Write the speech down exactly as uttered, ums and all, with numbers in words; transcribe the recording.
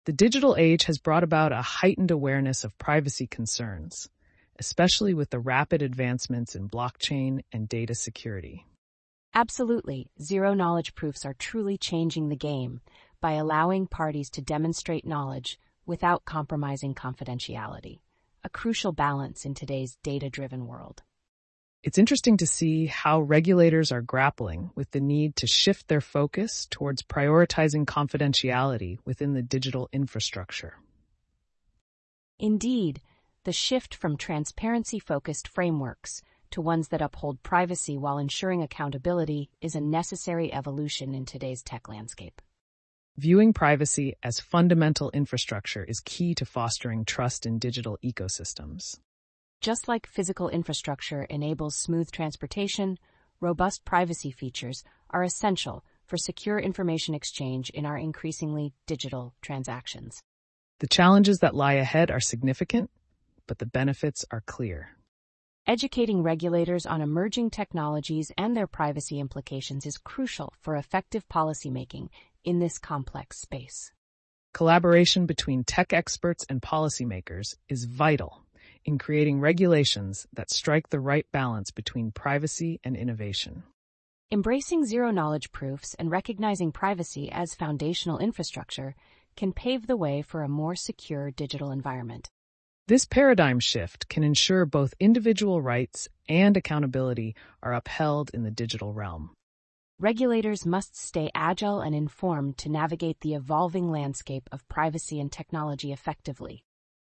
The digital age has brought about a heightened awareness of privacy concerns, especially with the rapid advancements in blockchain and data security. Absolutely, zero-knowledge proofs are truly changing the game by allowing parties to demonstrate knowledge without compromising confidentiality, a crucial balance in today's data-driven world. It's interesting to see how regulators are grappling with the need to shift their focus towards prioritizing confidentiality within the digital infrastructure. Indeed, the shift from transparency-focused frameworks to ones that uphold privacy while ensuring accountability is a necessary evolution in today's tech landscape. Viewing privacy as fundamental infrastructure is key to fostering trust in digital ecosystems. Just like physical infrastructure enables smooth transportation, robust privacy features are essential for secure information exchange in our increasingly digital transactions. The challenges that lie ahead are significant, but the benefits are clear. Educating regulators on emerging technologies and their privacy implications is crucial for effective policymaking in this complex space. Collaboration between tech experts and policymakers is vital in creating regulations that strike the right balance between privacy and innovation. Embracing zero-knowledge proofs and recognizing privacy as foundational infrastructure can pave the way for a more secure digital environment. This paradigm shift can ensure both individual rights and accountability are upheld in the digital realm. Regulators must stay agile and informed to navigate the evolving landscape of privacy and technology effectively.